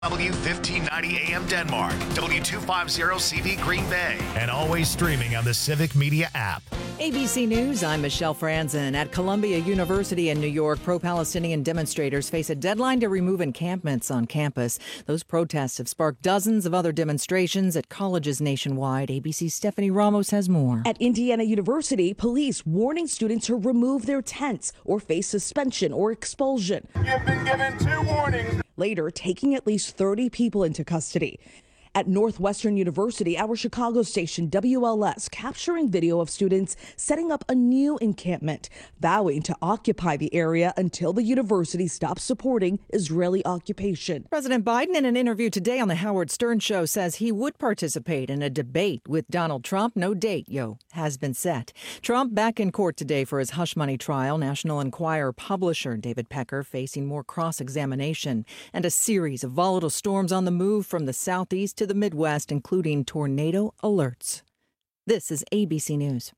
W1590 AM Denmark, W250CV Green Bay, and always streaming on the Civic Media app. ABC News, I'm Michelle Franzen. At Columbia University in New York, pro-Palestinian demonstrators face a deadline to remove encampments on campus. Those protests have sparked dozens of other demonstrations at colleges nationwide. ABC's Stephanie Ramos has more. At Indiana University, police warning students to remove their tents or face suspension or expulsion. You've been given 2 warnings. Later, taking at least 30 people into custody. At Northwestern University, our Chicago station WLS capturing video of students setting up a new encampment, vowing to occupy the area until the university stops supporting Israeli occupation. President Biden, in an interview today on the Howard Stern Show, says he would participate in a debate with Donald Trump. No date, has been set. Trump back in court today for his hush money trial. National Enquirer publisher David Pecker facing more cross-examination and a series of volatile storms on the move from the southeast to the Midwest, including tornado alerts. This is ABC News.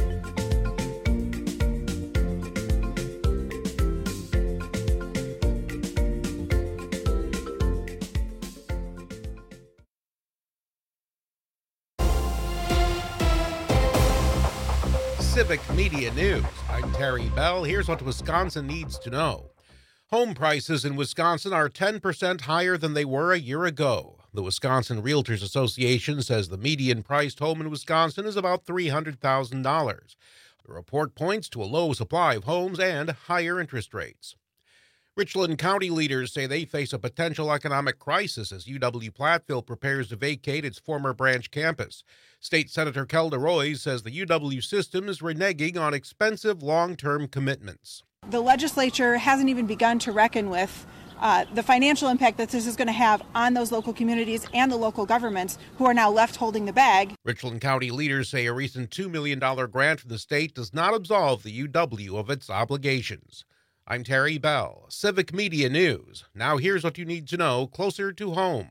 Civic Media News. I'm Terry Bell. Here's what Wisconsin needs to know. Home prices in Wisconsin are 10% higher than they were a year ago. The Wisconsin Realtors Association says the median priced home in Wisconsin is about $300,000. The report points to a low supply of homes and higher interest rates. Richland County leaders say they face a potential economic crisis as UW-Platteville prepares to vacate its former branch campus. State Senator Kelda Roys says the UW system is reneging on expensive long-term commitments. The legislature hasn't even begun to reckon with the financial impact that this is going to have on those local communities and the local governments who are now left holding the bag. Richland County leaders say a recent $2 million grant from the state does not absolve the UW of its obligations. I'm Terry Bell, Civic Media News. Now here's what you need to know closer to home.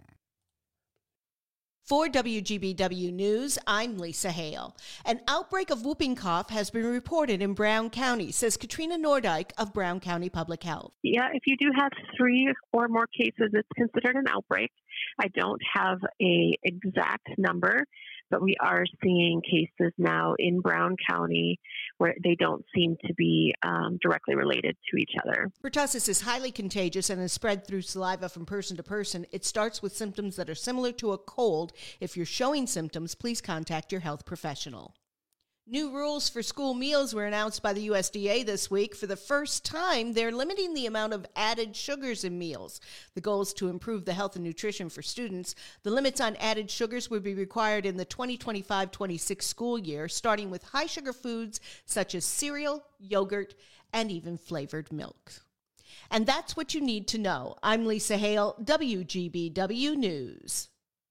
For WGBW News, I'm Lisa Hale. An outbreak of whooping cough has been reported in Brown County, says Katrina Nordyke of Brown County Public Health. Yeah, if you do have 3 or more cases, it's considered an outbreak. I don't have an exact number, but we are seeing cases now in Brown County where they don't seem to be directly related to each other. Pertussis is highly contagious and is spread through saliva from person to person. It starts with symptoms that are similar to a cold. If you're showing symptoms, please contact your health professional. New rules for school meals were announced by the USDA this week. For the first time, they're limiting the amount of added sugars in meals. The goal is to improve the health and nutrition for students. The limits on added sugars would be required in the 2025-26 school year, starting with high sugar foods such as cereal, yogurt, and even flavored milk. And that's what you need to know. I'm Lisa Hale, WGBW News.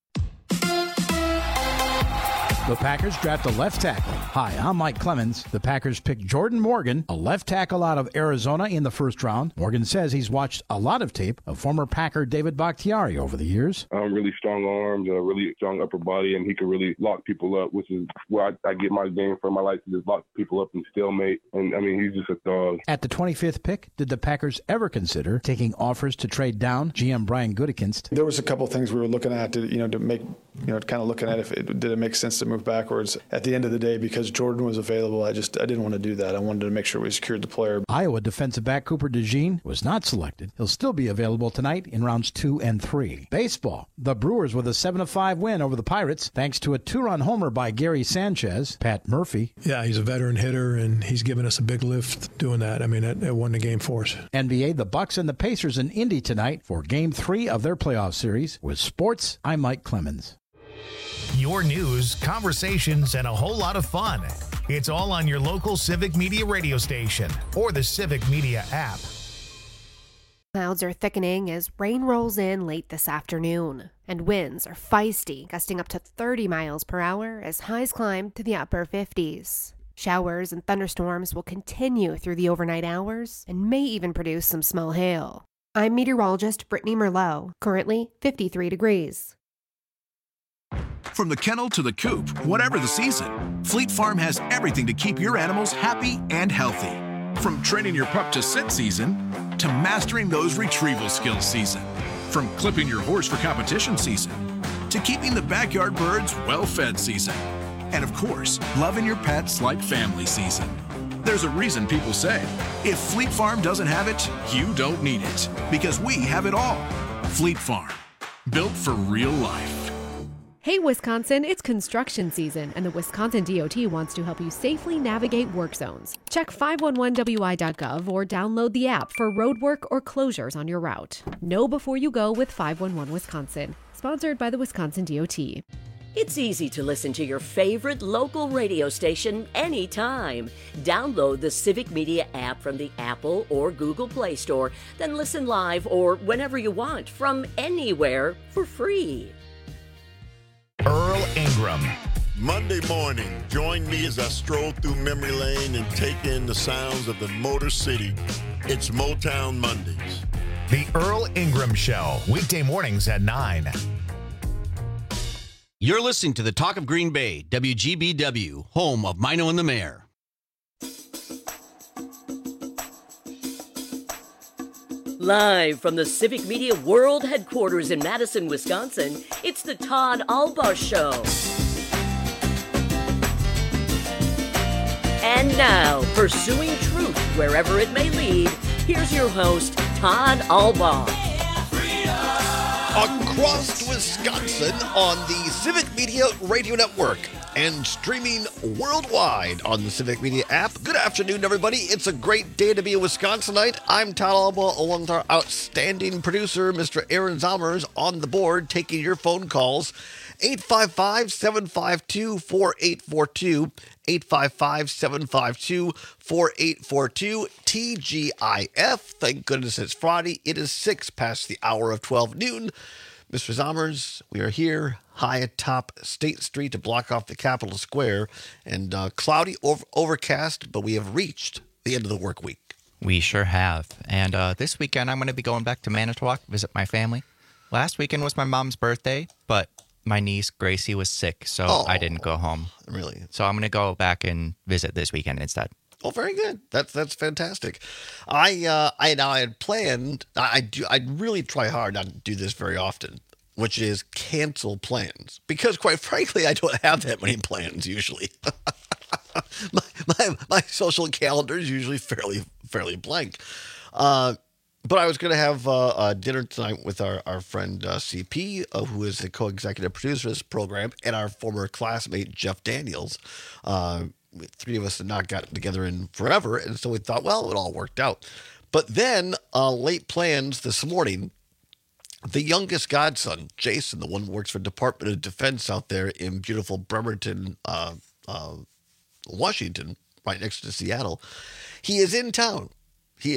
The Packers draft a left tackle. Hi, I'm Mike Clemens. The Packers picked Jordan Morgan, a left tackle out of Arizona, in the first round. Morgan says he's watched a lot of tape of former Packer David Bakhtiari over the years. Really strong arms, a really strong upper body, and he can really lock people up, which is where I get my game from. I like to just lock people up and stalemate, and he's just a dog. At the 25th pick, did the Packers ever consider taking offers to trade down? GM Brian Gutekunst. There was a couple things we were looking at to make, kind of looking at did it make sense to move backwards. At the end of the day, because Jordan was available, I didn't want to do that. I wanted to make sure we secured the player. Iowa defensive back Cooper DeJean was not selected. He'll still be available tonight in rounds 2 and 3. Baseball. The Brewers with a 7-5 win over the Pirates, thanks to a 2-run homer by Gary Sanchez. Pat Murphy. Yeah, he's a veteran hitter, and he's given us a big lift doing that. It won the game for us. NBA, the Bucks and the Pacers in Indy tonight for Game 3 of their playoff series. With sports, I'm Mike Clemens. Your news, conversations, and a whole lot of fun. It's all on your local Civic Media radio station or the Civic Media app. Clouds are thickening as rain rolls in late this afternoon, and winds are feisty, gusting up to 30 miles per hour as highs climb to the upper 50s. Showers and thunderstorms will continue through the overnight hours and may even produce some small hail. I'm meteorologist Brittany Merlot, currently 53 degrees. From the kennel to the coop, whatever the season, Fleet Farm has everything to keep your animals happy and healthy. From training your pup to sit season to mastering those retrieval skills season. From clipping your horse for competition season to keeping the backyard birds well-fed season. And of course, loving your pets like family season. There's a reason people say, if Fleet Farm doesn't have it, you don't need it. Because we have it all. Fleet Farm, built for real life. Hey Wisconsin, it's construction season, and the Wisconsin DOT wants to help you safely navigate work zones. Check 511wi.gov or download the app for road work or closures on your route. Know before you go with 511 Wisconsin, sponsored by the Wisconsin DOT. It's easy to listen to your favorite local radio station anytime. Download the Civic Media app from the Apple or Google Play Store, then listen live or whenever you want from anywhere for free. Earl Ingram. Monday morning, join me as I stroll through memory lane and take in the sounds of the Motor City. It's Motown Mondays. The Earl Ingram Show, weekday mornings at 9. You're listening to the Talk of Green Bay, WGBW, home of Mino and the Mayor. Live from the Civic Media World Headquarters in Madison, Wisconsin, it's the Todd Alba Show. And now, pursuing truth wherever it may lead, here's your host, Todd Alba. Across Wisconsin on the Civic Media Radio Network and streaming worldwide on the Civic Media app. Good afternoon, everybody. It's a great day to be a Wisconsinite. I'm Todd Alba, along with our outstanding producer, Mr. Aaron Zomers, on the board, taking your phone calls. 855-752-4842, 855-752-4842, TGIF. Thank goodness it's Friday. It is 6 past the hour of 12 noon. Mr. Zomers, we are here high atop State Street to block off the Capitol Square, and cloudy, overcast, but we have reached the end of the work week. We sure have. And this weekend, I'm going to be going back to Manitowoc, visit my family. Last weekend was my mom's birthday, but my niece, Gracie, was sick, so I didn't go home. Really? So I'm going to go back and visit this weekend instead. Oh, very good. That's fantastic. I had planned. I'd really try hard not to do this very often, which is cancel plans, because quite frankly, I don't have that many plans usually. my social calendar is usually fairly blank. But I was going to have dinner tonight with our friend CP, who is the co-executive producer of this program, and our former classmate, Jeff Daniels. Three of us had not gotten together in forever, and so we thought, well, it all worked out. But then, late plans this morning, the youngest godson, Jason, the one who works for Department of Defense out there in beautiful Bremerton, Washington, right next to Seattle, he is in town. He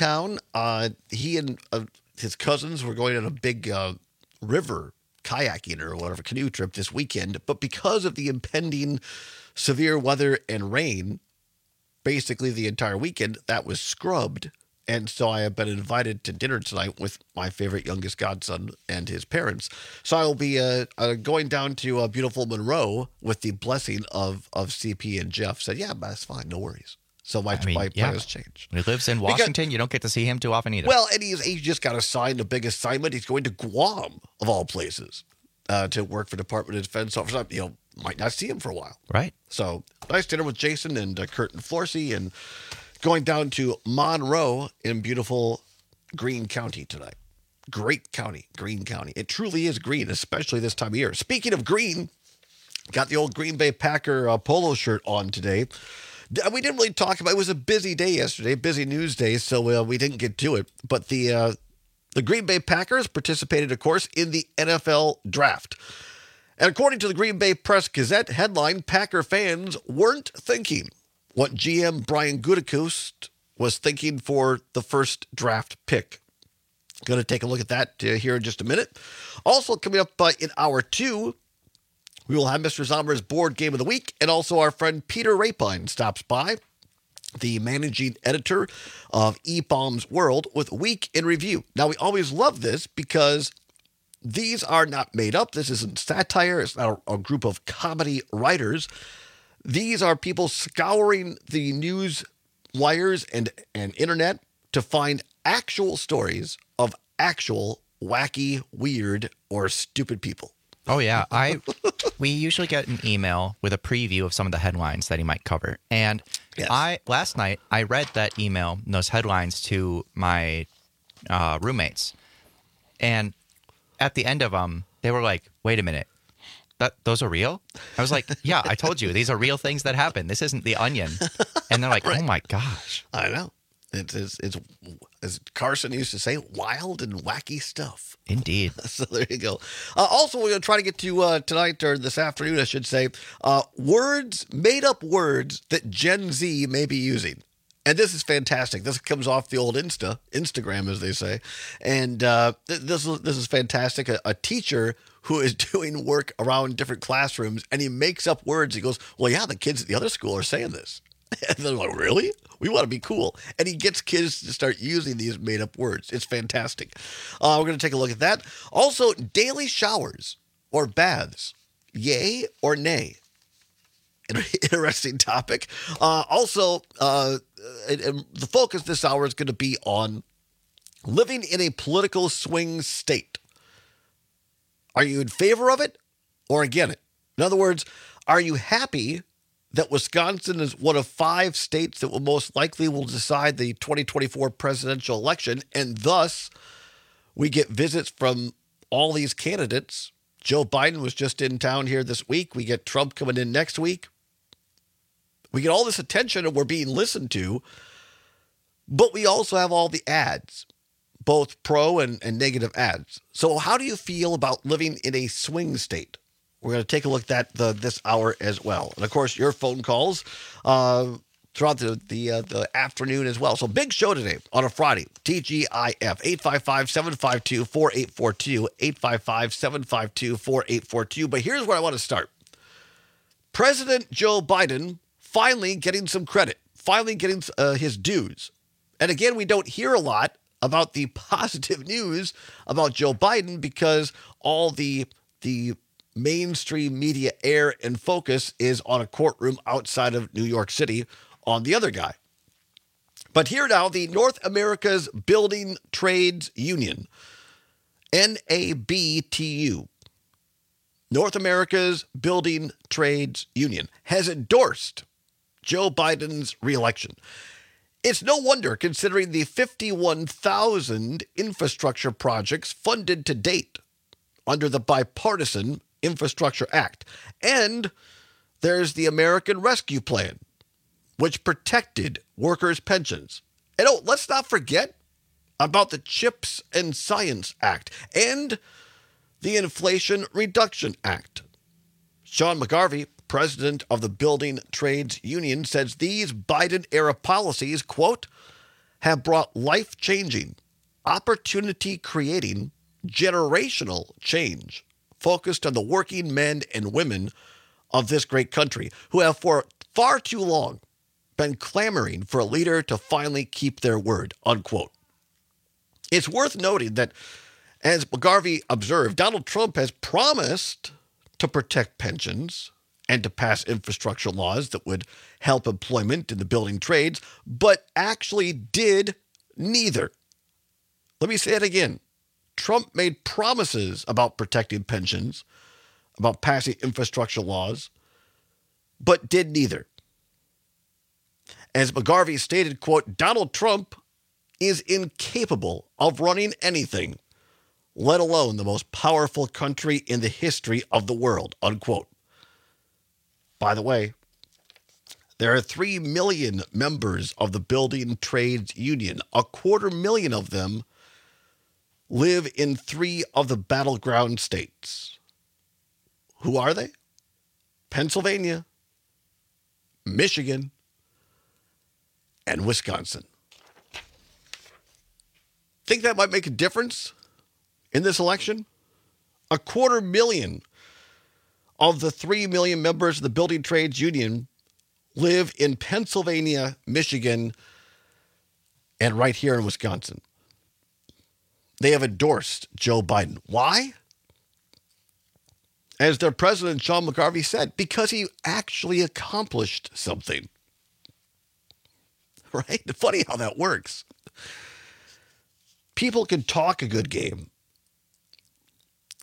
and his cousins were going on a big river kayaking or whatever canoe trip this weekend, but because of the impending severe weather and rain, basically the entire weekend, that was scrubbed. And so I have been invited to dinner tonight with my favorite youngest godson and his parents. So I will be going down to beautiful Monroe with the blessing of CP and Jeff. Said, yeah, that's fine, no worries. So my plans changed. When he lives in Washington, you don't get to see him too often either. Well, and he just got assigned a big assignment. He's going to Guam, of all places, to work for Department of Defense officer. Might not see him for a while. Right. So nice dinner with Jason and Kurt and Florsey, and going down to Monroe in beautiful Greene County tonight. Great county, Greene County. It truly is green, especially this time of year. Speaking of green, got the old Green Bay Packer polo shirt on today. We didn't really talk about it. It was a busy day yesterday, busy news day, so we didn't get to it. But the Green Bay Packers participated, of course, in the NFL draft. And according to the Green Bay Press-Gazette headline, Packer fans weren't thinking what GM Brian Gutekunst was thinking for the first draft pick. Going to take a look at that here in just a minute. Also coming up in hour 2, we will have Mr. Zommer's board game of the week, and also our friend Peter Rapine stops by, the managing editor of eBaum's World, with Week in Review. Now, we always love this because these are not made up. This isn't satire. It's not a group of comedy writers. These are people scouring the news wires and internet to find actual stories of actual wacky, weird, or stupid people. Oh yeah, we usually get an email with a preview of some of the headlines that he might cover. And last night I read that email, those headlines, to my roommates, and at the end of them, they were like, "Wait a minute, those are real?" I was like, "Yeah, I told you these are real things that happen. This isn't The Onion." And they're like, "Oh my gosh!" I know. It's as Carson used to say, wild and wacky stuff. Indeed. So there you go. Also, we're going to try to get to tonight, or this afternoon, I should say, made up words that Gen Z may be using. And this is fantastic. This comes off the old Instagram, as they say. And this is fantastic. A teacher who is doing work around different classrooms, and he makes up words. He goes, well, yeah, the kids at the other school are saying this. And they're like, really? We want to be cool. And he gets kids to start using these made-up words. It's fantastic. We're going to take a look at that. Also, daily showers or baths, yay or nay? Interesting topic. Also, the focus this hour is going to be on living in a political swing state. Are you in favor of it or against it? In other words, are you happy that Wisconsin is one of 5 states that will most likely decide the 2024 presidential election, and thus we get visits from all these candidates? Joe Biden was just in town here this week. We get Trump coming in next week. We get all this attention and we're being listened to, but we also have all the ads, both pro and negative ads. So how do you feel about living in a swing state? We're going to take a look at that this hour as well. And, of course, your phone calls throughout the afternoon as well. So big show today on a Friday. TGIF, 855-752-4842, 855-752-4842. But here's where I want to start. President Joe Biden finally getting some credit, finally getting his dues. And, again, we don't hear a lot about the positive news about Joe Biden because all the mainstream media air and focus is on a courtroom outside of New York City on the other guy. But here now, the North America's Building Trades Union, NABTU, North America's Building Trades Union, has endorsed Joe Biden's reelection. It's no wonder, considering the 51,000 infrastructure projects funded to date under the Bipartisan Infrastructure Act. And there's the American Rescue Plan, which protected workers' pensions. And let's not forget about the CHIPS and Science Act and the Inflation Reduction Act. Sean McGarvey, president of the Building Trades Union, says these Biden-era policies, quote, have brought life-changing, opportunity-creating, generational change focused on the working men and women of this great country who have for far too long been clamoring for a leader to finally keep their word, unquote. It's worth noting that, as McGarvey observed, Donald Trump has promised to protect pensions and to pass infrastructure laws that would help employment in the building trades, but actually did neither. Let me say it again. Trump made promises about protecting pensions, about passing infrastructure laws, but did neither. As McGarvey stated, quote, Donald Trump is incapable of running anything, let alone the most powerful country in the history of the world, unquote. By the way, there are 3 million members of the Building Trades Union. 250,000 of them live in 3 of the battleground states. Who are they? Pennsylvania, Michigan, and Wisconsin. Think that might make a difference in this election? 250,000 of the 3 million members of the Building Trades Union live in Pennsylvania, Michigan, and right here in Wisconsin. They have endorsed Joe Biden. Why? As their president, Sean McGarvey, said, because he actually accomplished something. Right? Funny how that works. People can talk a good game,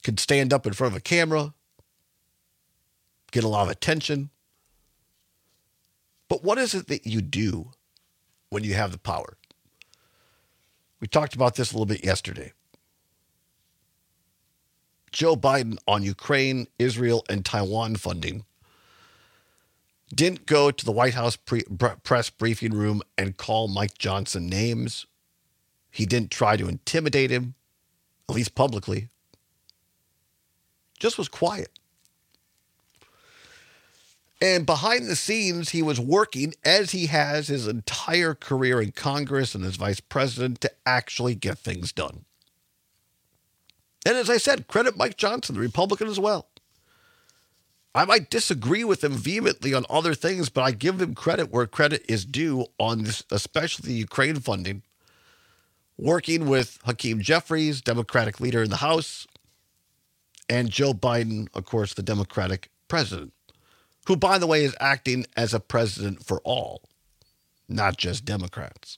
can stand up in front of a camera, get a lot of attention. But what is it that you do when you have the power? We talked about this a little bit yesterday. Joe Biden on Ukraine, Israel, and Taiwan funding didn't go to the White House press briefing room and call Mike Johnson names. He didn't try to intimidate him, at least publicly. Just was quiet. And behind the scenes, he was working, as he has his entire career in Congress and as vice president, to actually get things done. And as I said, credit Mike Johnson, the Republican as well. I might disagree with him vehemently on other things, but I give him credit where credit is due on this, especially the Ukraine funding. Working with Hakeem Jeffries, Democratic leader in the House, and Joe Biden, of course, the Democratic president, who, by the way, is acting as a president for all, not just Democrats.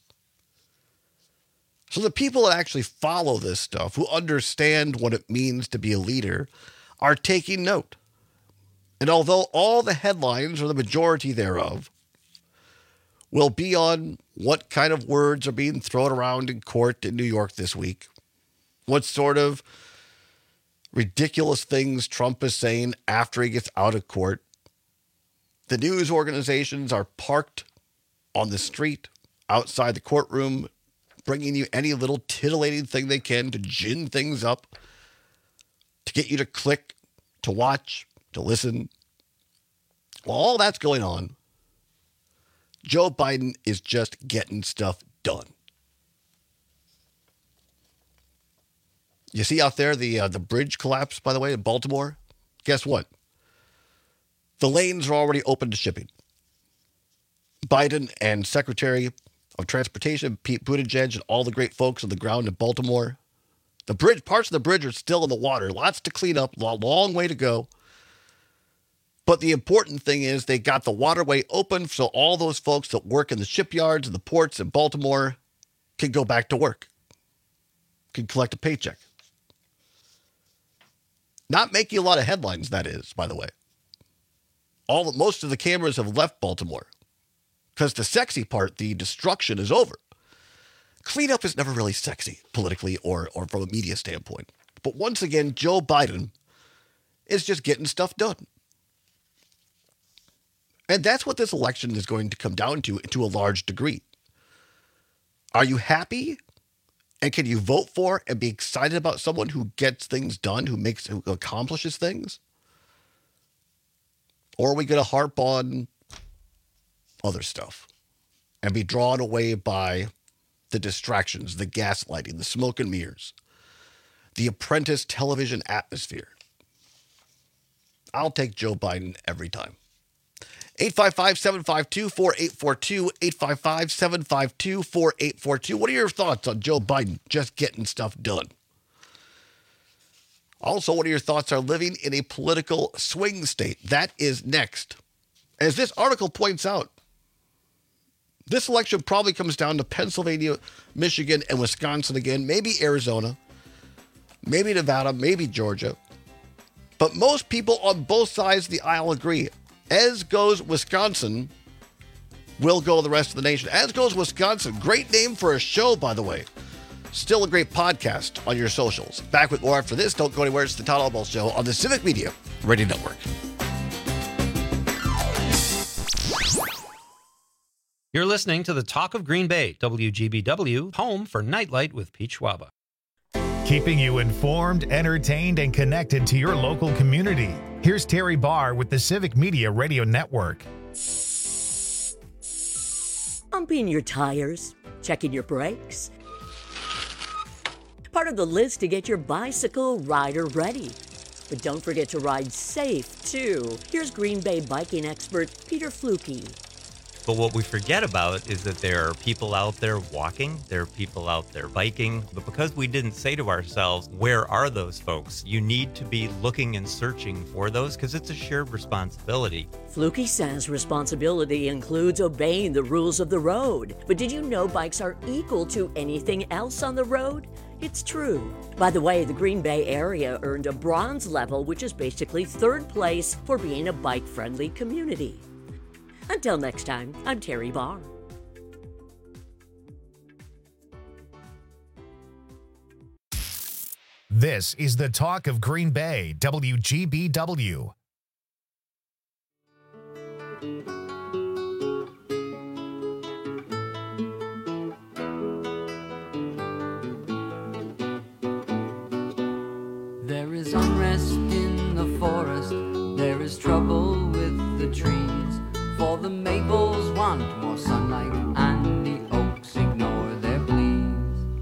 So the people that actually follow this stuff, who understand what it means to be a leader, are taking note. And although all the headlines, or the majority thereof, will be on what kind of words are being thrown around in court in New York this week, what sort of ridiculous things Trump is saying after he gets out of court, the news organizations are parked on the street outside the courtroom, bringing you any little titillating thing they can to gin things up, to get you to click, to watch, to listen. While all that's going on, Joe Biden is just getting stuff done. You see out there the bridge collapse, by the way, in Baltimore? Guess what? The lanes are already open to shipping. Biden and Secretary of Transportation Pete Buttigieg and all the great folks on the ground in Baltimore. The bridge, parts of the bridge are still in the water. Lots to clean up, long way to go. But the important thing is they got the waterway open so all those folks that work in the shipyards and the ports in Baltimore can go back to work, can collect a paycheck. Not making a lot of headlines, that is, by the way. Most of the cameras have left Baltimore because the sexy part, the destruction, is over. Cleanup is never really sexy politically or from a media standpoint. But once again, Joe Biden is just getting stuff done. And that's what this election is going to come down to a large degree. Are you happy? And can you vote for and be excited about someone who gets things done, who accomplishes things? Or are we going to harp on other stuff and be drawn away by the distractions, the gaslighting, the smoke and mirrors, the Apprentice television atmosphere? I'll take Joe Biden every time. 855-752-4842, 855-752-4842. What are your thoughts on Joe Biden just getting stuff done? Also, what are your thoughts on living in a political swing state? That is next. As this article points out, this election probably comes down to Pennsylvania, Michigan, and Wisconsin again, maybe Arizona, maybe Nevada, maybe Georgia. But most people on both sides of the aisle agree. As goes Wisconsin, will go the rest of the nation. As goes Wisconsin. Great name for a show, by the way. Still a great podcast on your socials. Back with more after this. Don't go anywhere. It's the Todd Albaugh Show on the Civic Media Radio Network. You're listening to the Talk of Green Bay, WGBW, home for Nightlight with Pete Schwaba. Keeping you informed, entertained, and connected to your local community. Here's Terry Barr with the Civic Media Radio Network. Pumping your tires, checking your brakes. Part of the list to get your bicycle rider ready. But don't forget to ride safe, too. Here's Green Bay biking expert Peter Fluke. But what we forget about is that there are people out there walking, there are people out there biking. But because we didn't say to ourselves, where are those folks? You need to be looking and searching for those because it's a shared responsibility. Fluke says responsibility includes obeying the rules of the road. But did you know bikes are equal to anything else on the road? It's true. By the way, the Green Bay area earned a bronze level, which is basically third place for being a bike-friendly community. Until next time, I'm Terry Barr. This is the Talk of Green Bay, WGBW. There is unrest in the forest, there is trouble with the trees, for the maples want more sunlight and the oaks ignore their pleas.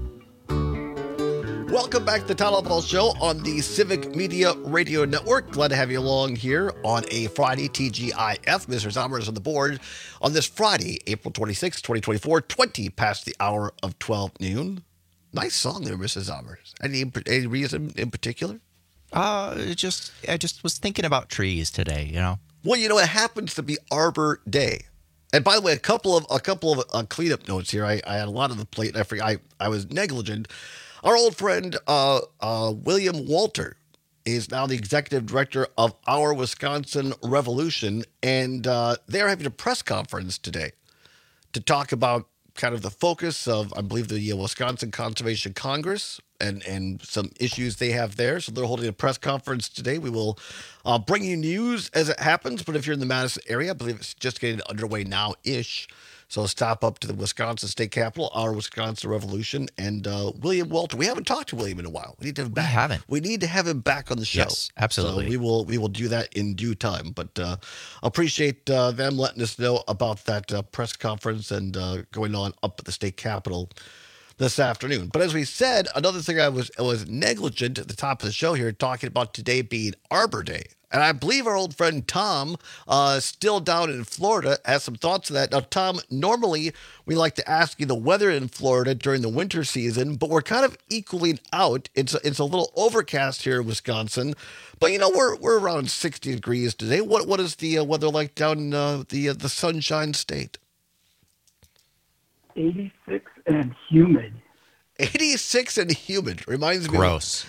Welcome back to the Town Hall Ball Show on the Civic Media Radio Network. Glad to have you along here on a Friday, TGIF. Mr. Zomer is on the board on this Friday, April 26, 2024, 20 past the hour of 12 noon. Nice song there, Mrs. Zomer. Any reason in particular? I just was thinking about trees today, you know. Well, you know, it happens to be Arbor Day. And by the way, a couple of cleanup notes here. I had a lot on the plate. I was negligent. Our old friend William Walter is now the executive director of Our Wisconsin Revolution, and they're having a press conference today to talk about kind of the focus of, I believe, the Wisconsin Conservation Congress and some issues they have there. So they're holding a press conference today. We will bring you news as it happens, but if you're in the Madison area, I believe it's just getting underway now-ish. So stop up to the Wisconsin State Capitol, Our Wisconsin Revolution, and William Walter. We haven't talked to William in a while. We need to have him back. We haven't. We need to have him back on the show. Yes, absolutely. So we will do that in due time. But appreciate them letting us know about that press conference and going on up at the State Capitol this afternoon. But as we said, another thing I was negligent at the top of the show here, talking about today being Arbor Day. And I believe our old friend Tom, still down in Florida, has some thoughts on that. Now, Tom, normally we like to ask you the weather in Florida during the winter season, but we're kind of equaling out. It's a little overcast here in Wisconsin, but you know we're around 60 degrees today. What is the weather like down in the Sunshine State? 86 and humid. 86 and humid reminds me. Gross.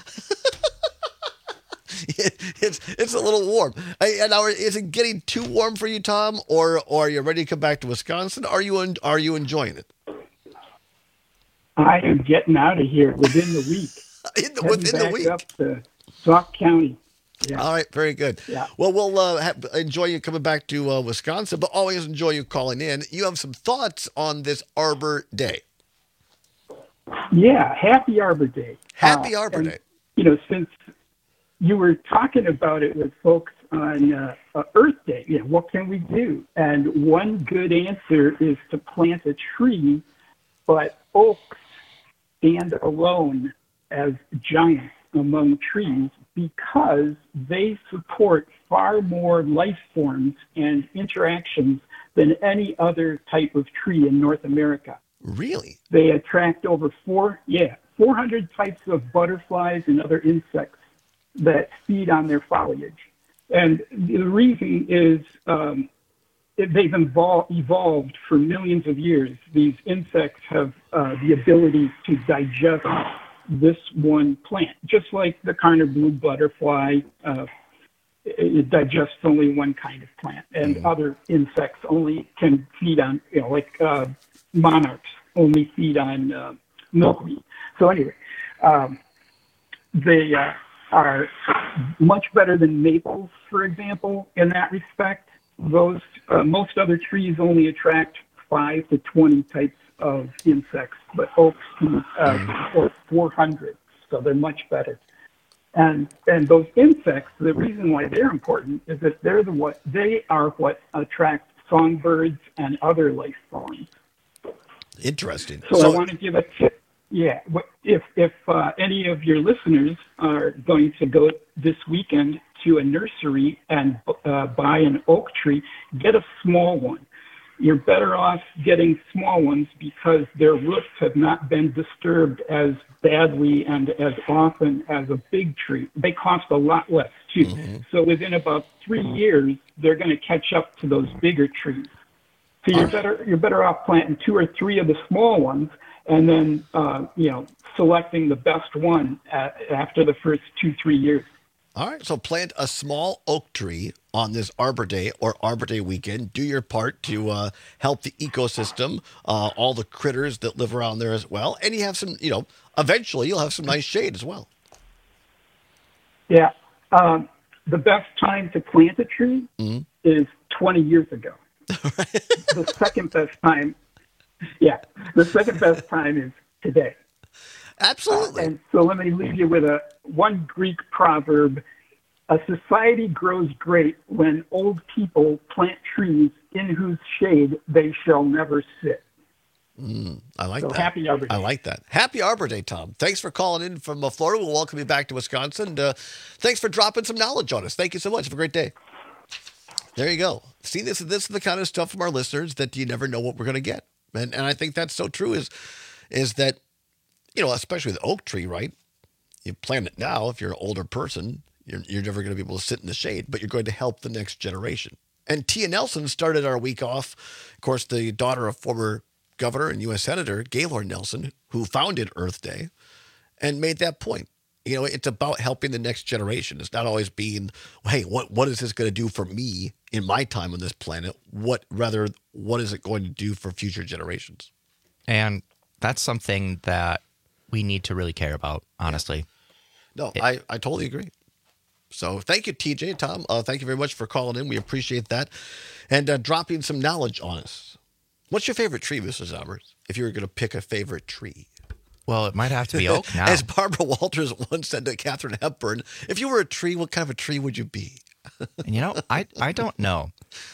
It's a little warm. And now, is it getting too warm for you, Tom, or are you ready to come back to Wisconsin? Are you enjoying it? I am getting out of here within the week. Within the week, up to Sauk County. Yeah. All right, very good. Yeah. Well, we'll enjoy you coming back to Wisconsin, but always enjoy you calling in. You have some thoughts on this Arbor Day. Yeah, happy Arbor Day. Happy Arbor Day. You know, since you were talking about it with folks on Earth Day, you know, what can we do? And one good answer is to plant a tree, but oaks stand alone as giants among trees because they support far more life forms and interactions than any other type of tree in North America. Really? They attract over 400 types of butterflies and other insects that feed on their foliage. And the reason is they've evolved for millions of years. These insects have the ability to digest this one plant, just like the Karner blue butterfly. It digests only one kind of plant, and other insects only can feed on, you know, like monarchs only feed on milkweed. So anyway, they are much better than maples, for example, in that respect. Those most other trees only attract 5 to 20 types of insects, but oaks can support 400, so they're much better. And those insects, the reason why they're important is that they are what attract songbirds and other life forms. Interesting. So I want to give a tip. Yeah, if any of your listeners are going to go this weekend to a nursery and buy an oak tree, get a small one. You're better off getting small ones because their roots have not been disturbed as badly and as often as a big tree. They cost a lot less, too. Mm-hmm. So within about 3 years, they're going to catch up to those bigger trees. So you're better off planting 2 or 3 of the small ones and then selecting the best one after the first 2-3 years. All right, so plant a small oak tree on this Arbor Day or Arbor Day weekend. Do your part to help the ecosystem, all the critters that live around there as well. And you have some, eventually you'll have some nice shade as well. Yeah. The best time to plant a tree is 20 years ago. The second best time is today. Absolutely. And so let me leave you with one Greek proverb. A society grows great when old people plant trees in whose shade they shall never sit. I like that. Happy Arbor Day. I like that. Happy Arbor Day, Tom. Thanks for calling in from Florida. We'll welcome you back to Wisconsin. Thanks for dropping some knowledge on us. Thank you so much. Have a great day. There you go. See, this is the kind of stuff from our listeners that you never know what we're going to get. And I think that's so true is that, especially the oak tree, right? You plant it now. If you're an older person, you're never going to be able to sit in the shade, but you're going to help the next generation. And Tia Nelson started our week off, of course, the daughter of former Governor and U.S. Senator Gaylord Nelson, who founded Earth Day, and made that point. It's about helping the next generation. It's not always being, hey, what is this going to do for me in my time on this planet? What is it going to do for future generations? And that's something that we need to really care about, honestly. No, I totally agree. So thank you, TJ, Tom. Thank you very much for calling in. We appreciate that. And dropping some knowledge on us. What's your favorite tree, Mr. Zombers, if you were going to pick a favorite tree? Well, it might have to be oak now. As Barbara Walters once said to Katharine Hepburn, if you were a tree, what kind of a tree would you be? And I don't know.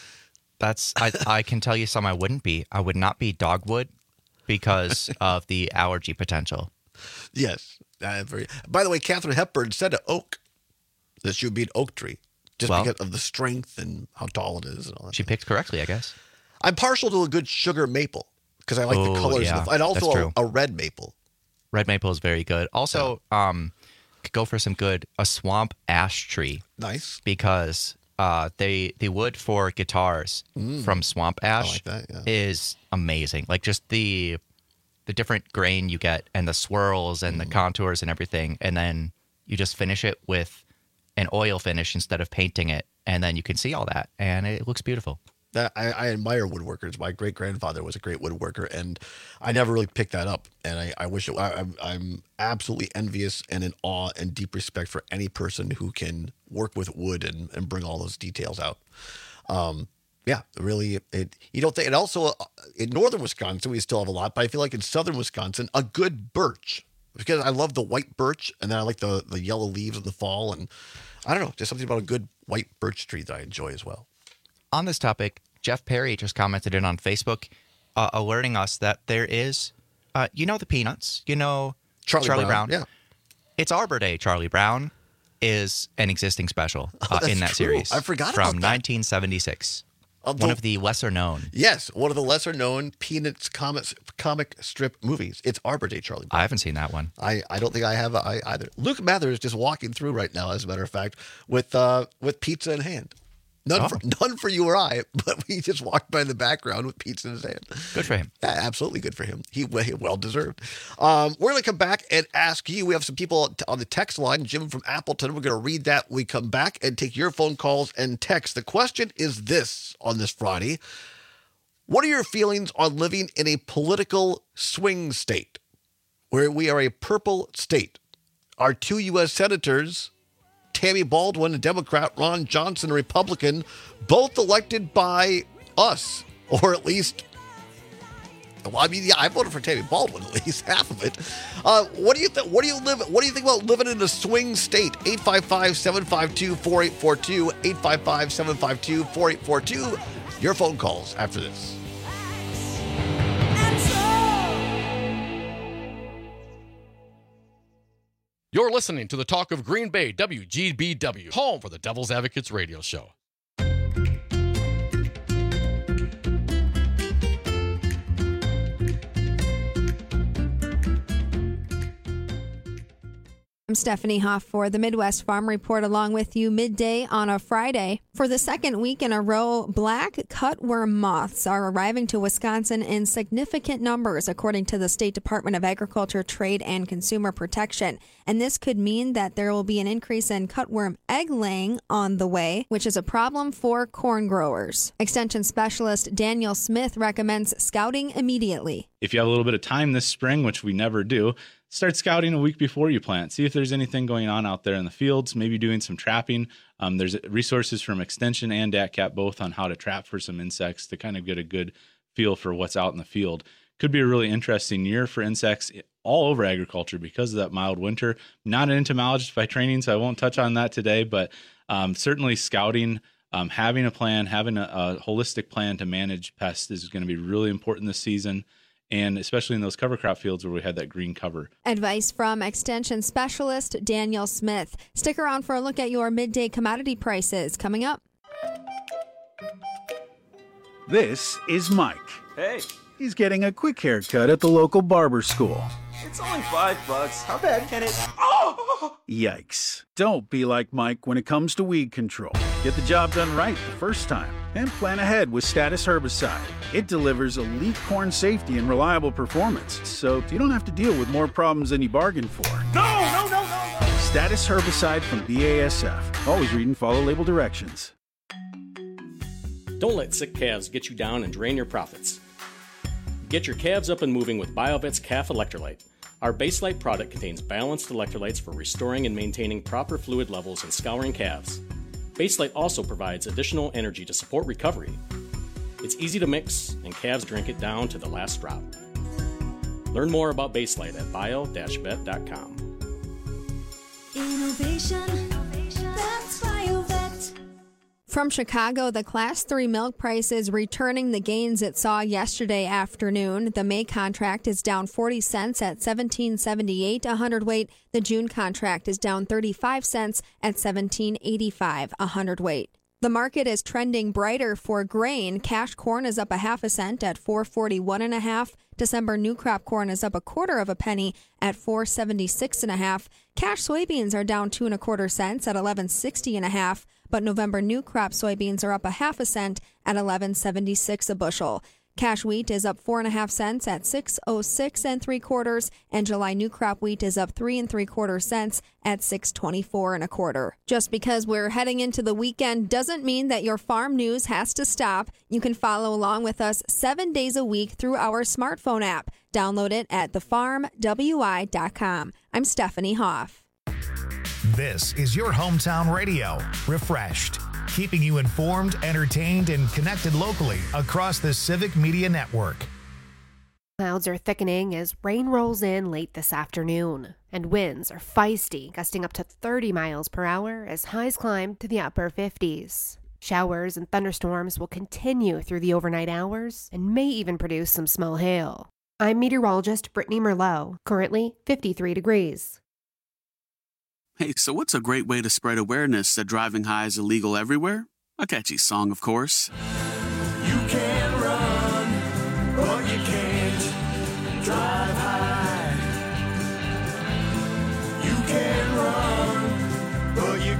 I can tell you some I wouldn't be. I would not be dogwood because of the allergy potential. Yes. By the way, Katharine Hepburn said to oak that she would be an oak tree just because of the strength and how tall it is and all that. She picked correctly, I guess. I'm partial to a good sugar maple because I like the colors. Yeah, and also a red maple. Red maple is very good. Also, could go for a swamp ash tree. Nice. Because the wood for guitars from swamp ash is amazing. Like just the different grain you get and the swirls and the contours and everything. And then you just finish it with an oil finish instead of painting it. And then you can see all that. And it looks beautiful. I admire woodworkers. My great-grandfather was a great woodworker, and I never really picked that up. And I wish I'm absolutely envious and in awe and deep respect for any person who can work with wood and bring all those details out. Really, you don't think. And also in northern Wisconsin, we still have a lot, but I feel like in southern Wisconsin, a good birch, because I love the white birch, and then I like the yellow leaves in the fall, and I don't know, just something about a good white birch tree that I enjoy as well. On this topic, Jeff Perry just commented in on Facebook, alerting us that there is, the Peanuts, Charlie Brown. Yeah. It's Arbor Day. Charlie Brown is an existing special in that true. series. I forgot from about that. 1976. One of the lesser known. Yes, one of the lesser known Peanuts comic strip movies. It's Arbor Day, Charlie Brown. I haven't seen that one. I don't think I have either. Luke Mather is just walking through right now, as a matter of fact, with pizza in hand. None for you or I, but he just walked by in the background with pizza in his hand. Good for him. Yeah, absolutely good for him. He well deserved. We're going to come back and ask you. We have some people on the text line. Jim from Appleton. We're going to read that when we come back and take your phone calls and text. The question is this on this Friday. What are your feelings on living in a political swing state where we are a purple state? Our 2 U.S. senators, Tammy Baldwin, a Democrat, Ron Johnson, a Republican, both elected by us, or at least, I voted for Tammy Baldwin, at least half of it. What do you think? What do you think about living in a swing state? 855-752-4842, 855-752-4842. Your phone calls after this. You're listening to the Talk of Green Bay, WGBW, home for the Devil's Advocates radio show. I'm Stephanie Hoff for the Midwest Farm Report, along with you midday on a Friday. For the second week in a row, black cutworm moths are arriving to Wisconsin in significant numbers, according to the State Department of Agriculture, Trade, and Consumer Protection. And this could mean that there will be an increase in cutworm egg laying on the way, which is a problem for corn growers. Extension specialist Daniel Smith recommends scouting immediately. If you have a little bit of time this spring, which we never do, start scouting a week before you plant. See if there's anything going on out there in the fields, maybe doing some trapping. There's resources from Extension and DATCAP both on how to trap for some insects to kind of get a good feel for what's out in the field. Could be a really interesting year for insects all over agriculture because of that mild winter. Not an entomologist by training, so I won't touch on that today, but certainly scouting, having a plan, having a holistic plan to manage pests is going to be really important this season. And especially in those cover crop fields where we had that green cover. Advice from Extension Specialist Daniel Smith. Stick around for a look at your midday commodity prices coming up. This is Mike. Hey. He's getting a quick haircut at the local barber school. It's only $5. How bad can it... Oh! Yikes. Don't be like Mike when it comes to weed control. Get the job done right the first time and plan ahead with Status Herbicide. It delivers elite corn safety and reliable performance, so you don't have to deal with more problems than you bargained for. No! Status Herbicide from BASF. Always read and follow label directions. Don't let sick calves get you down and drain your profits. Get your calves up and moving with BioVet's Calf Electrolyte. Our Baselite product contains balanced electrolytes for restoring and maintaining proper fluid levels and scouring calves. Baselite also provides additional energy to support recovery. It's easy to mix, and calves drink it down to the last drop. Learn more about Baselite at bio-vet.com. Innovation, that's BioVet. From Chicago, the Class 3 milk price is returning the gains it saw yesterday afternoon. The May contract is down 40 cents at $17.78 a hundredweight. The June contract is down 35 cents at $17.85 a hundredweight. The market is trending brighter for grain. Cash corn is up a half a cent at $4.41.5. December new crop corn is up a quarter of a penny at $4.76.5. Cash soybeans are down 2 1/4 cents at $11.60.5. But November new crop soybeans are up a half a cent at $11.76 a bushel. Cash wheat is up 4 1/2 cents at $6.06 3/4, and July new crop wheat is up 3 3/4 cents at $6.24 1/4. Just because we're heading into the weekend doesn't mean that your farm news has to stop. You can follow along with us 7 days a week through our smartphone app. Download it at thefarmwi.com. I'm Stephanie Hoff. This is your hometown radio, Refreshed, keeping you informed, entertained, and connected locally across the Civic Media Network. Clouds are thickening as rain rolls in late this afternoon, and winds are feisty, gusting up to 30 miles per hour as highs climb to the upper 50s. Showers and thunderstorms will continue through the overnight hours and may even produce some small hail. I'm meteorologist Brittany Merlot, currently 53 degrees. Hey, so what's a great way to spread awareness that driving high is illegal everywhere? A catchy song, of course. You can run, but you can't drive high. You can run, but you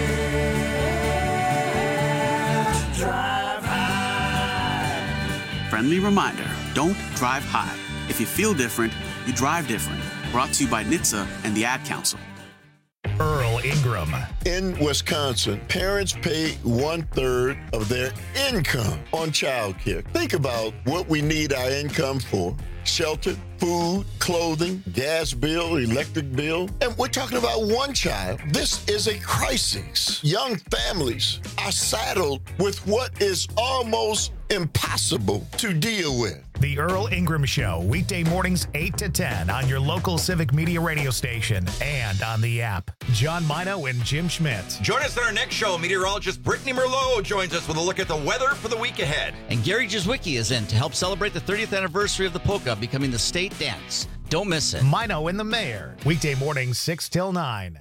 can't drive high. Friendly reminder, don't drive high. If you feel different, you drive different. Brought to you by NHTSA and the Ad Council. Earl Ingram. In Wisconsin, parents pay 1/3 of their income on childcare. Think about what we need our income for. Shelter, food, clothing, gas bill, electric bill. And we're talking about one child. This is a crisis. Young families are saddled with what is almost impossible to deal with. The Earl Ingram Show, weekday mornings 8 to 10 on your local Civic Media radio station and on the app. John Mino and Jim Schmidt. Join us on our next show. Meteorologist Brittany Merlot joins us with a look at the weather for the week ahead. And Gary Jazwicki is in to help celebrate the 30th anniversary of the polka becoming the state dance. Don't miss it. Mino and the Mayor, weekday mornings 6 till 9.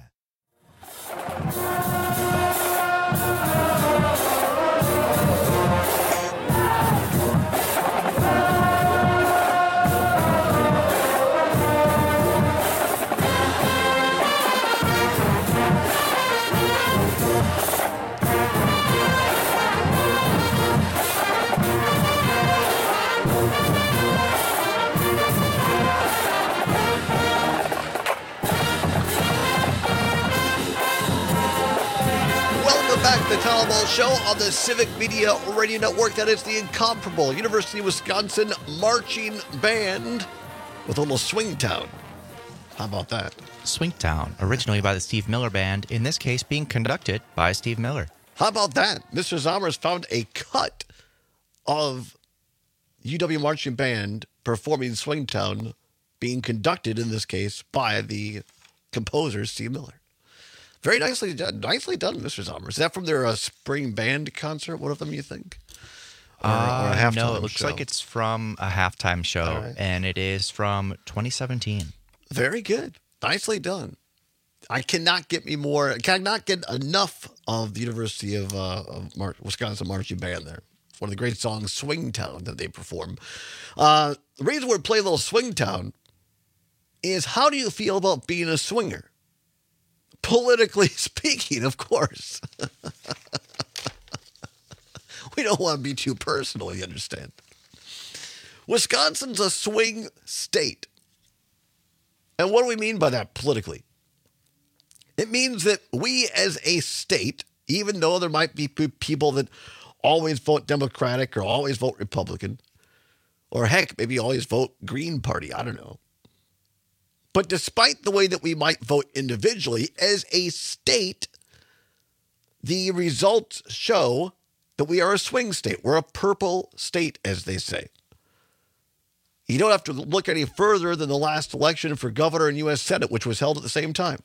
back to the Tom Ball Show on the Civic Media Radio Network. That is the incomparable University of Wisconsin Marching Band with a little Swingtown. How about that? Swingtown, originally by the Steve Miller Band, in this case being conducted by Steve Miller. How about that? Mr. Zommers found a cut of UW Marching Band performing Swingtown being conducted, in this case, by the composer, Steve Miller. Very nicely done. Nicely done, Mr. Zommers. Is that from their spring band concert? One of them, you think? Or a halftime no, it looks show? like it's from a halftime show, right. and it is from 2017. Very good. Nicely done. I cannot get enough of the University of Wisconsin Marching Band there. It's one of the great songs, Swingtown, that they perform. The reason we're playing a little Swingtown is, how do you feel about being a swinger? Politically speaking, of course. We don't want to be too personal, you understand. Wisconsin's a swing state. And what do we mean by that politically? It means that we as a state, even though there might be people that always vote Democratic or always vote Republican, or heck, maybe always vote Green Party, I don't know. But despite the way that we might vote individually, as a state, the results show that we are a swing state. We're a purple state, as they say. You don't have to look any further than the last election for governor and U.S. Senate, which was held at the same time.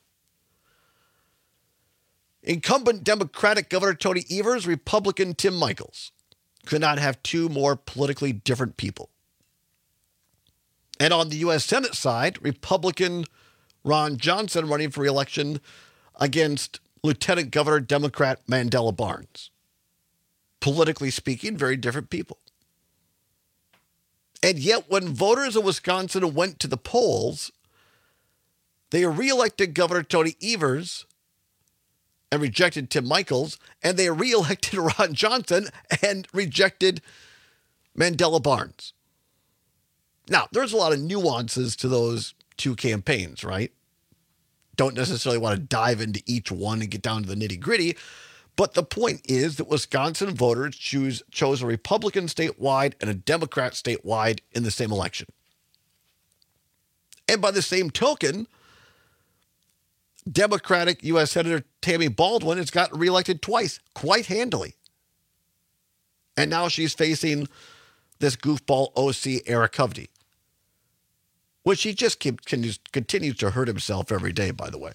Incumbent Democratic Governor Tony Evers, Republican Tim Michels could not have two more politically different people. And on the U.S. Senate side, Republican Ron Johnson running for re-election against Lieutenant Governor Democrat Mandela Barnes. Politically speaking, very different people. And yet when voters of Wisconsin went to the polls, they re-elected Governor Tony Evers and rejected Tim Michels, and they re-elected Ron Johnson and rejected Mandela Barnes. Now, there's a lot of nuances to those two campaigns, right? Don't necessarily want to dive into each one and get down to the nitty-gritty, but the point is that Wisconsin voters chose a Republican statewide and a Democrat statewide in the same election. And by the same token, Democratic U.S. Senator Tammy Baldwin has gotten reelected twice, quite handily. And now she's facing this goofball OC, Eric Hovde, which he just continues to hurt himself every day, by the way.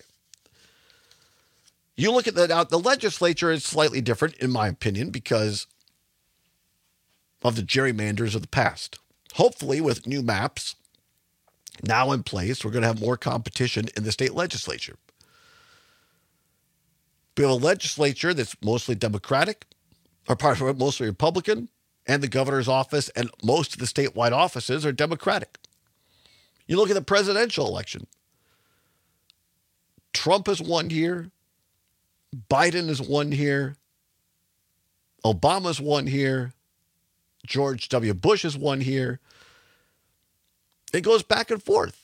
You look at that out, the legislature is slightly different, in my opinion, because of the gerrymanders of the past. Hopefully, with new maps now in place, we're going to have more competition in the state legislature. We have a legislature that's mostly Democratic, or part of it mostly Republican, and the governor's office and most of the statewide offices are Democratic. You look at the presidential election. Trump has won here. Biden has won here. Obama's won here. George W. Bush has won here. It goes back and forth.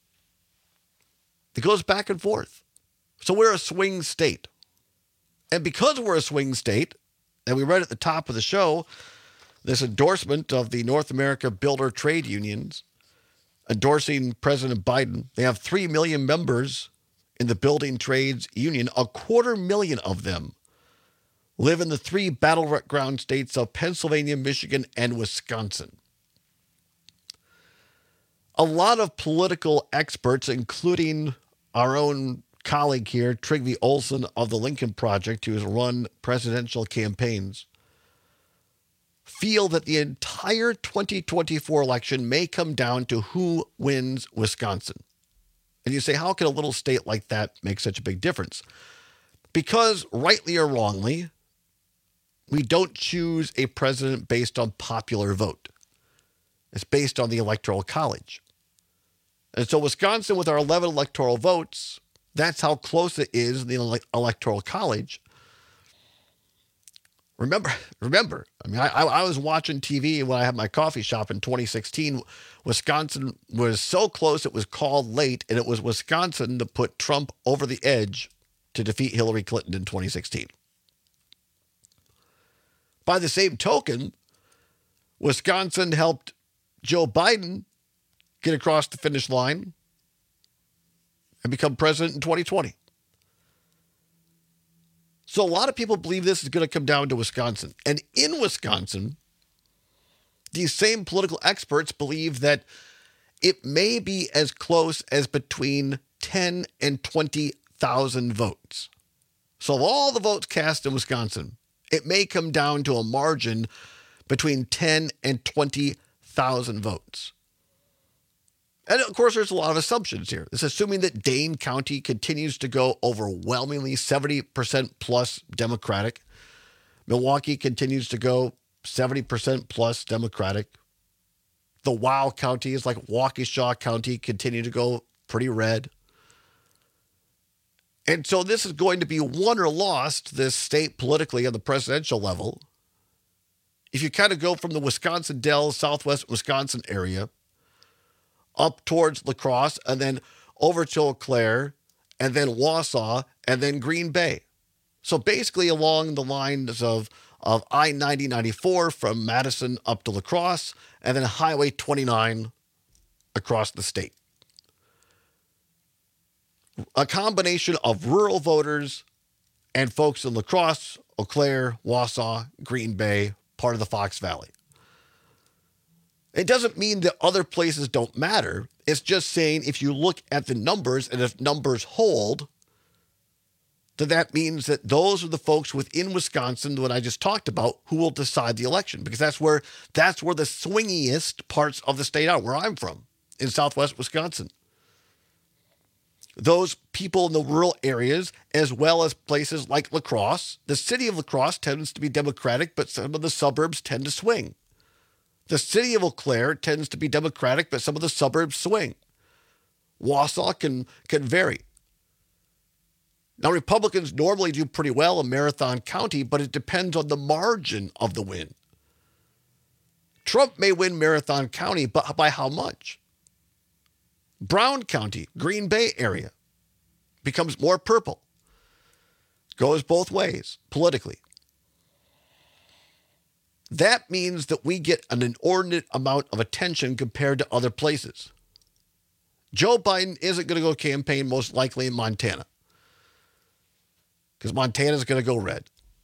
It goes back and forth. So we're a swing state. And because we're a swing state, and we read at the top of the show, this endorsement of the North America Builder Trade Unions endorsing President Biden. They have 3 million members in the Building Trades Union. 250,000 of them live in the 3 battleground states of Pennsylvania, Michigan, and Wisconsin. A lot of political experts, including our own colleague here, Trygve Olsen of the Lincoln Project, who has run presidential campaigns, feel that the entire 2024 election may come down to who wins Wisconsin. And you say, how can a little state like that make such a big difference? Because, rightly or wrongly, we don't choose a president based on popular vote. It's based on the Electoral College. And so Wisconsin, with our 11 electoral votes, that's how close it is in the Electoral College. Remember, I mean, I was watching TV when I had my coffee shop in 2016. Wisconsin was so close it was called late, and it was Wisconsin that put Trump over the edge to defeat Hillary Clinton in 2016. By the same token, Wisconsin helped Joe Biden get across the finish line and become president in 2020. So a lot of people believe this is going to come down to Wisconsin. And in Wisconsin, these same political experts believe that it may be as close as between 10 and 20,000 votes. So of all the votes cast in Wisconsin, it may come down to a margin between 10 and 20,000 votes. And of course, there's a lot of assumptions here. It's assuming that Dane County continues to go overwhelmingly 70% plus Democratic. Milwaukee continues to go 70% plus Democratic. The WOW counties like Waukesha County continue to go pretty red. And so this is going to be won or lost, this state politically on the presidential level. If you kind of go from the Wisconsin Dells, southwest Wisconsin area, up towards La Crosse, and then over to Eau Claire, and then Wausau, and then Green Bay. So basically along the lines of I-90-94 from Madison up to La Crosse, and then Highway 29 across the state. A combination of rural voters and folks in La Crosse, Eau Claire, Wausau, Green Bay, part of the Fox Valley. It doesn't mean that other places don't matter. It's just saying if you look at the numbers and if numbers hold, then that means that those are the folks within Wisconsin that I just talked about who will decide the election, because that's where the swingiest parts of the state are, where I'm from, in southwest Wisconsin. Those people in the rural areas, as well as places like La Crosse. The city of La Crosse tends to be Democratic, but some of the suburbs tend to swing. The city of Eau Claire tends to be Democratic, but some of the suburbs swing. Wausau can vary. Now, Republicans normally do pretty well in Marathon County, but it depends on the margin of the win. Trump may win Marathon County, but by how much? Brown County, Green Bay area, becomes more purple. Goes both ways politically. That means that we get an inordinate amount of attention compared to other places. Joe Biden isn't going to go campaign most likely in Montana, because Montana is going to go red.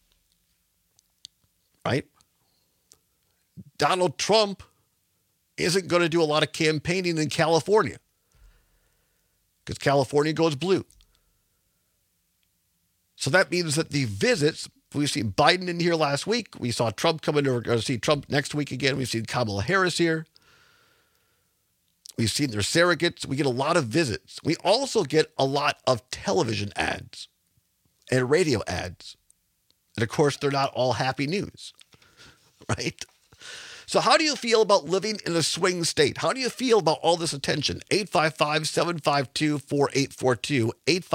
Right? Donald Trump isn't going to do a lot of campaigning in California, because California goes blue. So that means that the visits, we've seen Biden in here last week. We saw Trump come in. We're going to see Trump next week again. We've seen Kamala Harris here. We've seen their surrogates. We get a lot of visits. We also get a lot of television ads and radio ads. And of course, they're not all happy news, right? So how do you feel about living in a swing state? How do you feel about all this attention? 855-752-4842.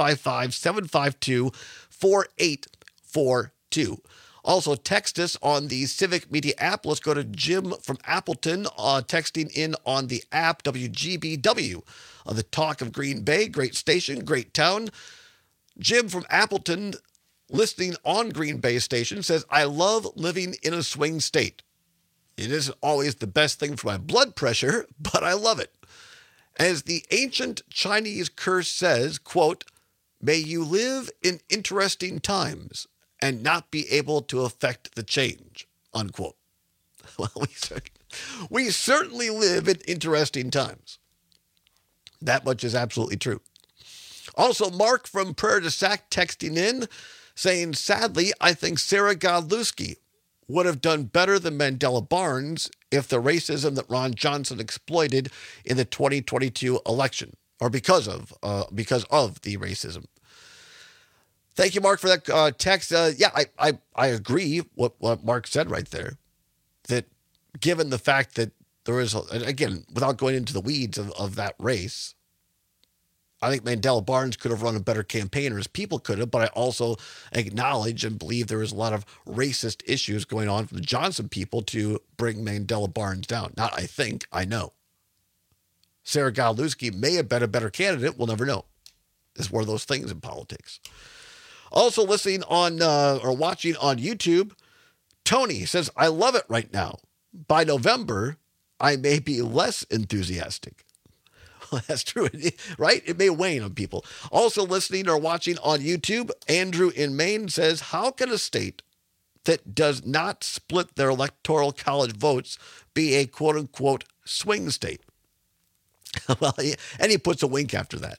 855-752-4842. Also, text us on the Civic Media app. Let's go to Jim from Appleton, texting in on the app, WGBW, on the Talk of Green Bay. Great station, great town. Jim from Appleton, listening on Green Bay station, says, I love living in a swing state. It isn't always the best thing for my blood pressure, but I love it. As the ancient Chinese curse says, quote, may you live in interesting times and not be able to affect the change, unquote. Well, we certainly live in interesting times. That much is absolutely true. Also, Mark from Prairie du Sac texting in, saying, sadly, I think Sarah Godlewski would have done better than Mandela Barnes if the racism that Ron Johnson exploited in the 2022 election, or because of the racism. Thank you, Mark, for that text. I agree what Mark said right there, that given the fact that there is, again, without going into the weeds of that race, I think Mandela Barnes could have run a better campaign, or his people could have, but I also acknowledge and believe there is a lot of racist issues going on from the Johnson people to bring Mandela Barnes down. Not I think, I know. Sarah Godlewski may have been a better candidate. We'll never know. It's one of those things in politics. Also listening on or watching on YouTube, Tony says, I love it right now. By November, I may be less enthusiastic. Well, that's true, right? It may wane on people. Also listening or watching on YouTube, Andrew in Maine says, how can a state that does not split their electoral college votes be a quote-unquote swing state? Well, and he puts a wink after that.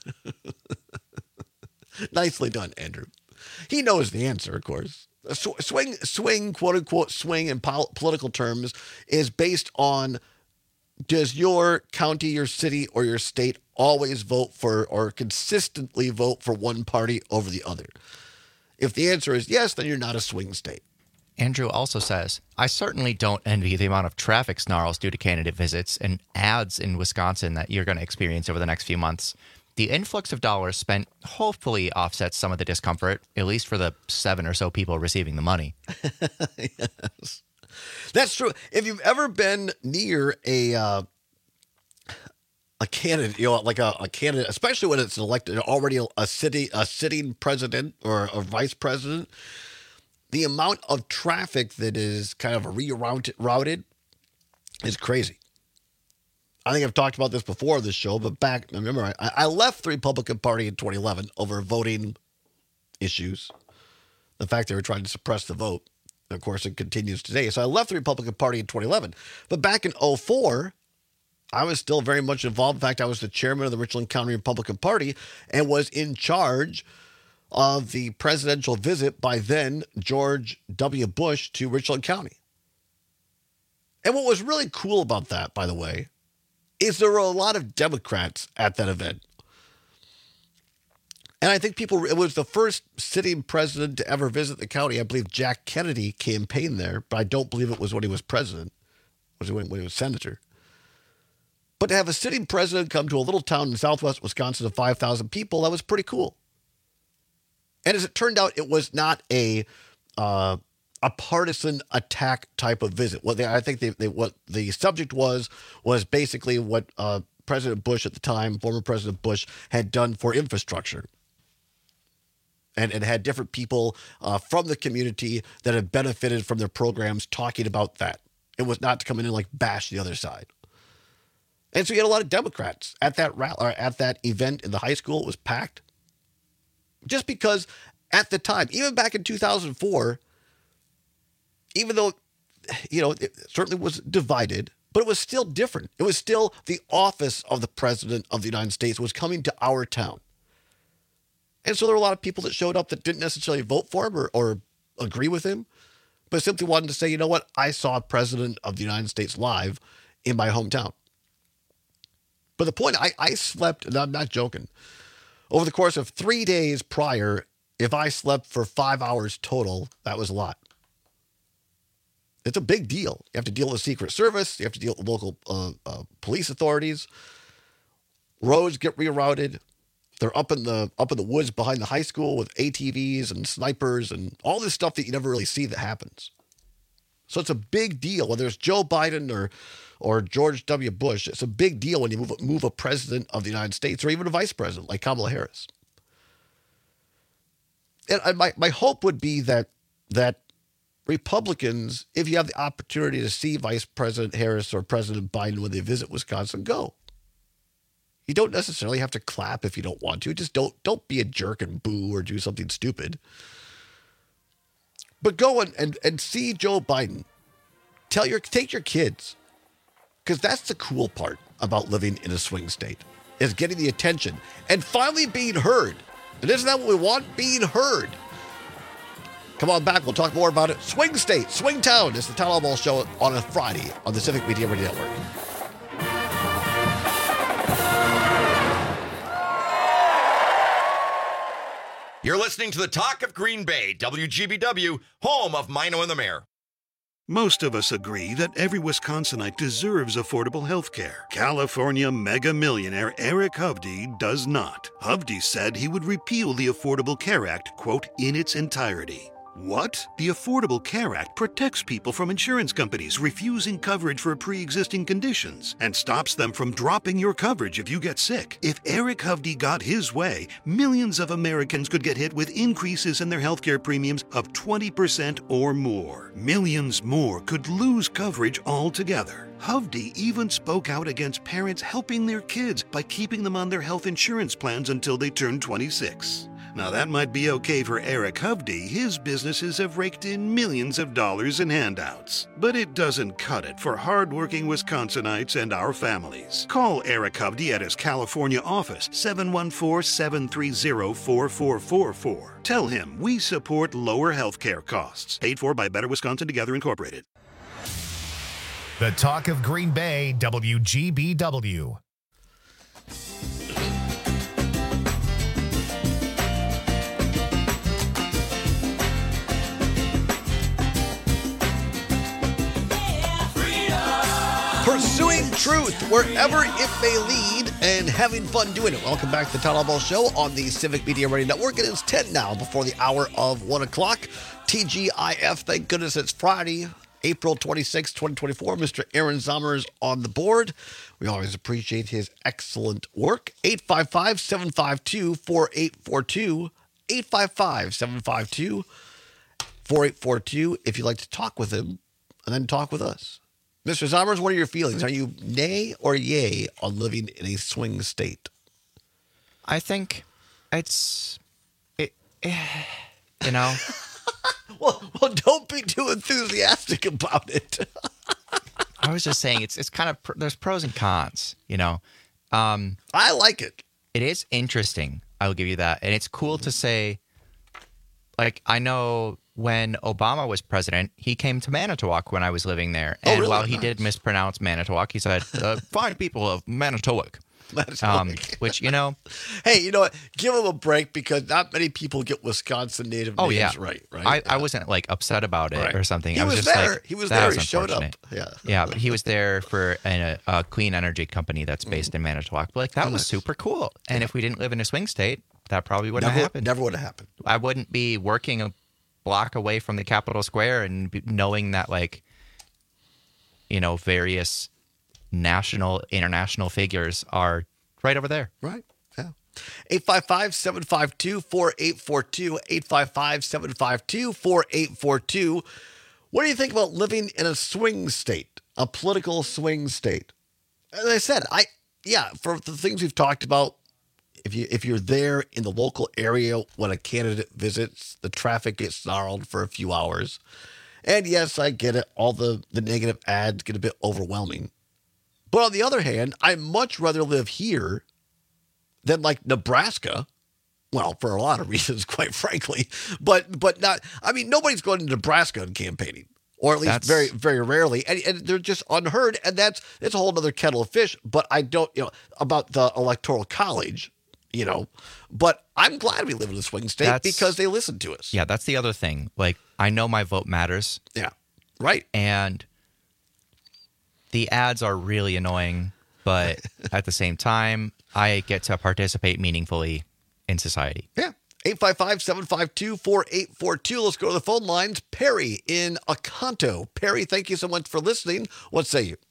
Nicely done, Andrew. He knows the answer, of course. Swing, quote-unquote swing in political terms is based on, does your county, your city, or your state always vote for or consistently vote for one party over the other? If the answer is yes, then you're not a swing state. Andrew also says, I certainly don't envy the amount of traffic snarls due to candidate visits and ads in Wisconsin that you're going to experience over the next few months. The influx of dollars spent hopefully offsets some of the discomfort, at least for the 7 or so people receiving the money. Yes. That's true. If you've ever been near a candidate, like a candidate, especially when it's elected already a sitting president or a vice president, the amount of traffic that is kind of rerouted is crazy. I think I've talked about this before on this show, but remember, I left the Republican Party in 2011 over voting issues. The fact they were trying to suppress the vote. Of course, it continues today. So I left the Republican Party in 2011. But back in 2004, I was still very much involved. In fact, I was the chairman of the Richland County Republican Party and was in charge of the presidential visit by then George W. Bush to Richland County. And what was really cool about that, by the way, is there were a lot of Democrats at that event. And I think it was the first sitting president to ever visit the county. I believe Jack Kennedy campaigned there, but I don't believe it was when he was president. It was when he was senator. But to have a sitting president come to a little town in southwest Wisconsin of 5,000 people, that was pretty cool. And as it turned out, it was not a partisan attack type of visit. What the subject was basically what President Bush at the time, former President Bush, had done for infrastructure. And had different people from the community that had benefited from their programs talking about that. It was not to come in and like bash the other side. And so you had a lot of Democrats at that at that event in the high school. It was packed. Just because at the time, even back in 2004, even though, it certainly was divided, but it was still different. It was still the office of the President of the United States was coming to our town. And so there were a lot of people that showed up that didn't necessarily vote for him or agree with him, but simply wanted to say, you know what, I saw President of the United States live in my hometown. But the point, I slept, and I'm not joking, over the course of 3 days prior, if I slept for 5 hours total, that was a lot. It's a big deal. You have to deal with the Secret Service. You have to deal with local police authorities. Roads get rerouted. They're up in the woods behind the high school with ATVs and snipers and all this stuff that you never really see that happens. So it's a big deal, whether it's Joe Biden or George W. Bush. It's a big deal when you move a president of the United States or even a vice president like Kamala Harris. And my hope would be that Republicans, if you have the opportunity to see Vice President Harris or President Biden when they visit Wisconsin, go. You don't necessarily have to clap if you don't want to. Just don't be a jerk and boo or do something stupid. But go and see Joe Biden. Take your kids. Because that's the cool part about living in a swing state, is getting the attention and finally being heard. And isn't that what we want? Being heard. Come on back. We'll talk more about it. Swing State, Swing Town. It's the Town Hall Show on a Friday on the Civic Media Radio Network. You're listening to the Talk of Green Bay, WGBW, home of Mino and the Mayor. Most of us agree that every Wisconsinite deserves affordable health care. California mega millionaire Eric Hovde does not. Hovde said he would repeal the Affordable Care Act, quote, in its entirety. What? The Affordable Care Act protects people from insurance companies refusing coverage for pre-existing conditions and stops them from dropping your coverage if you get sick. If Eric Hovde got his way, millions of Americans could get hit with increases in their healthcare premiums of 20% or more. Millions more could lose coverage altogether. Hovde even spoke out against parents helping their kids by keeping them on their health insurance plans until they turn 26. Now that might be okay for Eric Hovde. His businesses have raked in millions of dollars in handouts. But it doesn't cut it for hardworking Wisconsinites and our families. Call Eric Hovde at his California office, 714-730-4444. Tell him we support lower health care costs. Paid for by Better Wisconsin Together Incorporated. The Talk of Green Bay, WGBW. Pursuing truth wherever it may lead and having fun doing it. Welcome back to the Town Hall Ball Show on the Civic Media Radio Network. It is 10 now before the hour of 1 o'clock. TGIF, thank goodness it's Friday, April 26, 2024. Mr. Aaron Zomer is on the board. We always appreciate his excellent work. 855-752-4842. 855-752-4842 if you'd like to talk with him and then talk with us. Mr. Zommers, what are your feelings? Are you nay or yay on living in a swing state? I think you know. well, don't be too enthusiastic about it. I was just saying it's kind of there's pros and cons, you know. I like it. It is interesting. I will give you that, and it's cool to say. Like I know when Obama was president, he came to Manitowoc when I was living there, and while he did mispronounce Manitowoc, he said, "Fine people of Manitowoc." Which, you know. Hey, you know what? Give him a break because not many people get Wisconsin native names right? I wasn't like upset about it or something. He I was was just there. like, He was that there. was He showed up. unfortunate. Yeah, but he was there for a clean energy company that's based in Manitowoc. But like that was super cool. And if we didn't live in a swing state, that probably wouldn't have happened. Never would have happened. I wouldn't be working a block away from the Capitol Square and knowing that, like, you know, various national, international figures are right over there. Right. Yeah. 855-752-4842. 855-752-4842. What do you think about living in a swing state, a political swing state? As I said, for the things we've talked about, if you're there in the local area when a candidate visits, the traffic gets snarled for a few hours. And yes, I get it. All the negative ads get a bit overwhelming. But on the other hand, I'd much rather live here than like Nebraska. Well, for a lot of reasons, quite frankly. But not, I mean, nobody's going to Nebraska and campaigning. Or at least very, very rarely. And they're just unheard. And it's a whole other kettle of fish. But I don't, about the Electoral College, but I'm glad we live in a swing state because they listen to us. Yeah, that's the other thing. Like, I know my vote matters. Yeah, right. And the ads are really annoying, but at the same time, I get to participate meaningfully in society. Yeah. 855-752-4842. Let's go to the phone lines. Perry in Oconto. Perry, thank you so much for listening. What say you?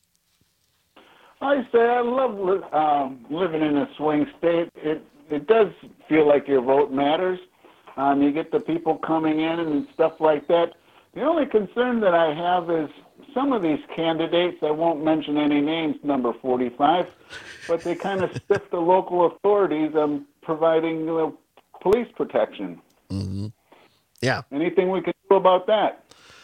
I say I love living in a swing state. It does feel like your vote matters. You get the people coming in and stuff like that. The only concern that I have is some of these candidates, I won't mention any names, number 45, but they kind of stiff the local authorities on providing police protection. Mm-hmm. Yeah. Anything we can do about that?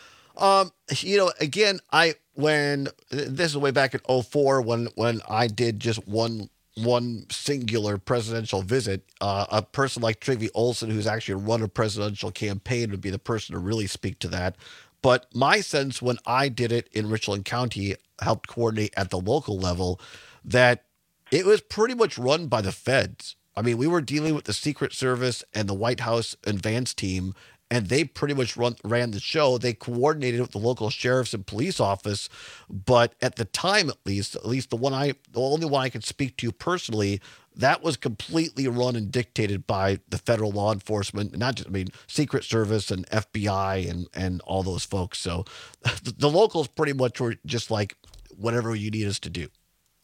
Again, when this is way back in 2004 when I did just one singular presidential visit, a person like Trygve Olsen, who's actually run a presidential campaign, would be the person to really speak to that. But my sense when I did it in Richland County, helped coordinate at the local level, that it was pretty much run by the feds. I mean, we were dealing with the Secret Service and the White House advance team, and they pretty much ran the show. They coordinated with the local sheriffs and police office, but at the time, at least the only one I could speak to personally, that was completely run and dictated by the federal law enforcement, Secret Service and FBI and all those folks. So the locals pretty much were just like, whatever you need us to do.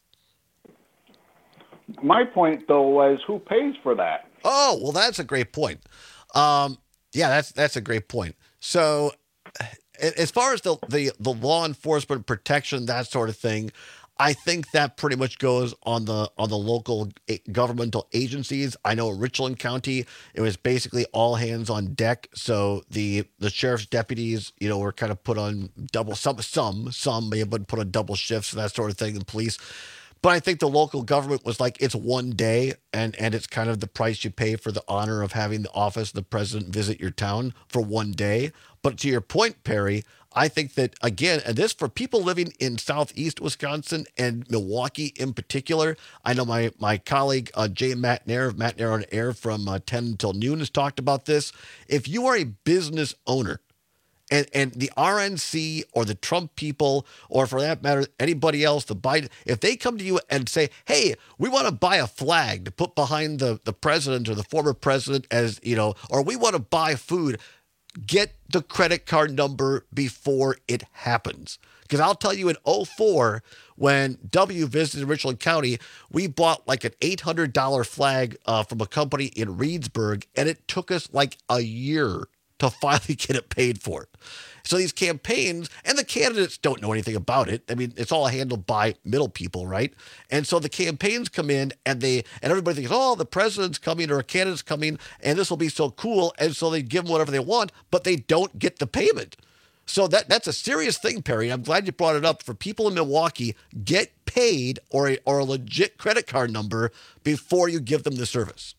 My point, though, was who pays for that? Oh, well, that's a great point. Yeah, that's a great point. So as far as the law enforcement protection, that sort of thing, I think that pretty much goes on the local governmental agencies. I know in Richland County, it was basically all hands on deck. So the sheriff's deputies, were kind of put on double, some may have been put on double shifts, that sort of thing, and police. But I think the local government was like, it's one day, and it's kind of the price you pay for the honor of having the office of the president visit your town for one day. But to your point, Perry, I think that, again, and this for people living in southeast Wisconsin and Milwaukee in particular, I know my colleague, Jay Matnair of Matnair on Air from 10 until noon has talked about this. If you are a business owner, and the RNC or the Trump people, or for that matter, anybody else, the Biden, if they come to you and say, hey, we want to buy a flag to put behind the president or the former president or we want to buy food, get the credit card number before it happens. Because I'll tell you in 2004, when W visited Richland County, we bought like an $800 flag from a company in Reedsburg, and it took us like a year to finally get it paid for. So these campaigns, and the candidates don't know anything about it. I mean, it's all handled by middle people, right? And so the campaigns come in, and everybody thinks, oh, the president's coming or a candidate's coming, and this will be so cool. And so they give them whatever they want, but they don't get the payment. So that's a serious thing, Perry. I'm glad you brought it up. For people in Milwaukee, get paid or a legit credit card number before you give them the service.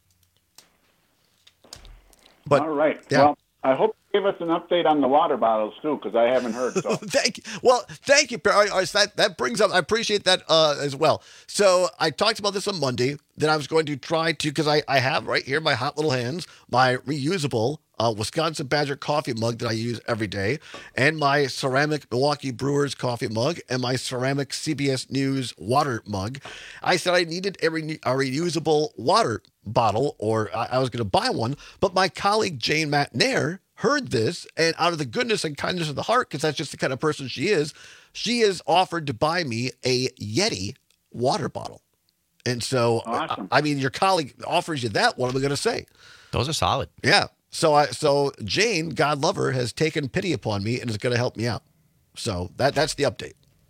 But, all right. Yeah. Well, I hope you give us an update on the water bottles, too, because I haven't heard. So. Thank you. Well, thank you, Perry. That brings up, I appreciate that as well. So I talked about this on Monday, that I was going to try to, because I have right here in my hot little hands, my reusable Wisconsin Badger coffee mug that I use every day, and my ceramic Milwaukee Brewers coffee mug, and my ceramic CBS News water mug. I said I needed a reusable water bottle, or I was going to buy one, but my colleague Jane Matnair heard this, and out of the goodness and kindness of the heart, because that's just the kind of person she has offered to buy me a Yeti water bottle. And so, awesome. I mean, your colleague offers you that. What am I going to say? Those are solid. Yeah. So Jane, God love her, has taken pity upon me and is going to help me out. So that's the update.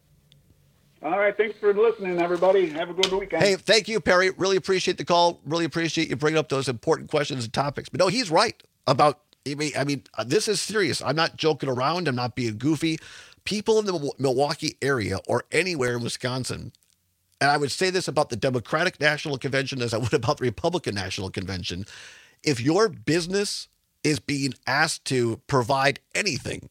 All right. Thanks for listening, everybody. Have a good weekend. Hey, thank you, Perry. Really appreciate the call. Really appreciate you bringing up those important questions and topics. But no, he's right about, I mean, this is serious. I'm not joking around. I'm not being goofy. People in the Milwaukee area or anywhere in Wisconsin, and I would say this about the Democratic National Convention as I would about the Republican National Convention, if your business is being asked to provide anything,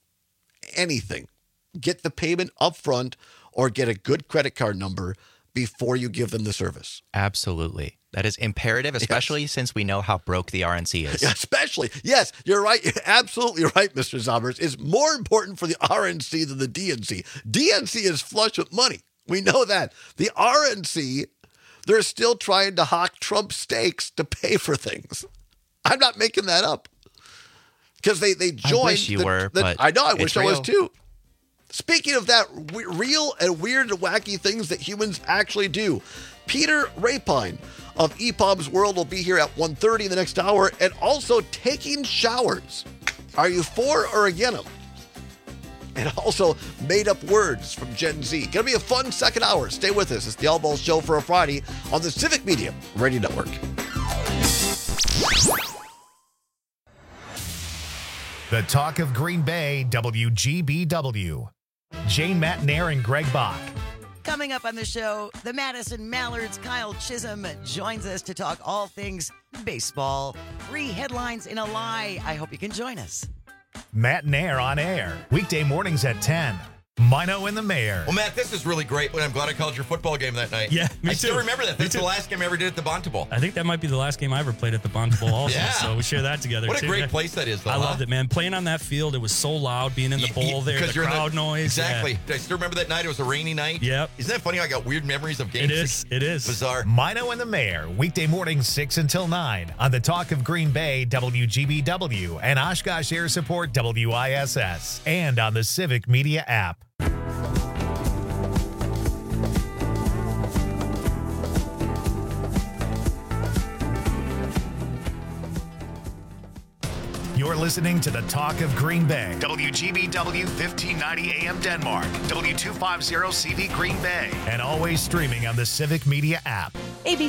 get the payment up front or get a good credit card number before you give them the service. Absolutely. That is imperative, especially since we know how broke the RNC is. Especially. Yes, you're right. You're absolutely right, Mr. Zombers. It's more important for the RNC than the DNC. DNC is flush with money. We know that. The RNC, they're still trying to hawk Trump steaks to pay for things. I'm not making that up. Because they joined. I wish you were, but I know, I wish I was too. Speaking of that, real and weird and wacky things that humans actually do, Peter Rapine of EPOM's World will be here at 1:30 in the next hour, and also taking showers. Are you for or against them? And also made-up words from Gen Z. Gonna be a fun second hour. Stay with us. It's the All Balls Show for a Friday on the Civic Media Radio Network. The talk of Green Bay, WGBW. Jane Matnair and Greg Bach. Coming up on the show, the Madison Mallards' Kyle Chisholm joins us to talk all things baseball. 3 headlines in a lie. I hope you can join us. Matnair on air, weekday mornings at 10. Mino and the Mayor. Well, Matt, this is really great. I'm glad I called your football game that night. Yeah, me I still too. remember that. That's the last game I ever did at the Bonta Bowl. I think that might be the last game I ever played at the Bonta Bowl also. Yeah. So we share that together. What a too. great place that is, though. I loved it, man. Playing on that field, it was so loud being in the bowl there, the crowd noise. Exactly. Yeah. I still remember that night. It was a rainy night. Yep. Isn't that funny? I got weird memories of games. It is. Bizarre. Mino and the Mayor, weekday mornings 6 until 9 on the Talk of Green Bay, WGBW, and Oshkosh Air Support, WISS, and on the Civic Media app. You're listening to the Talk of Green Bay, WGBW 1590 AM Denmark, W250 CV Green Bay, and always streaming on the Civic Media app. ABC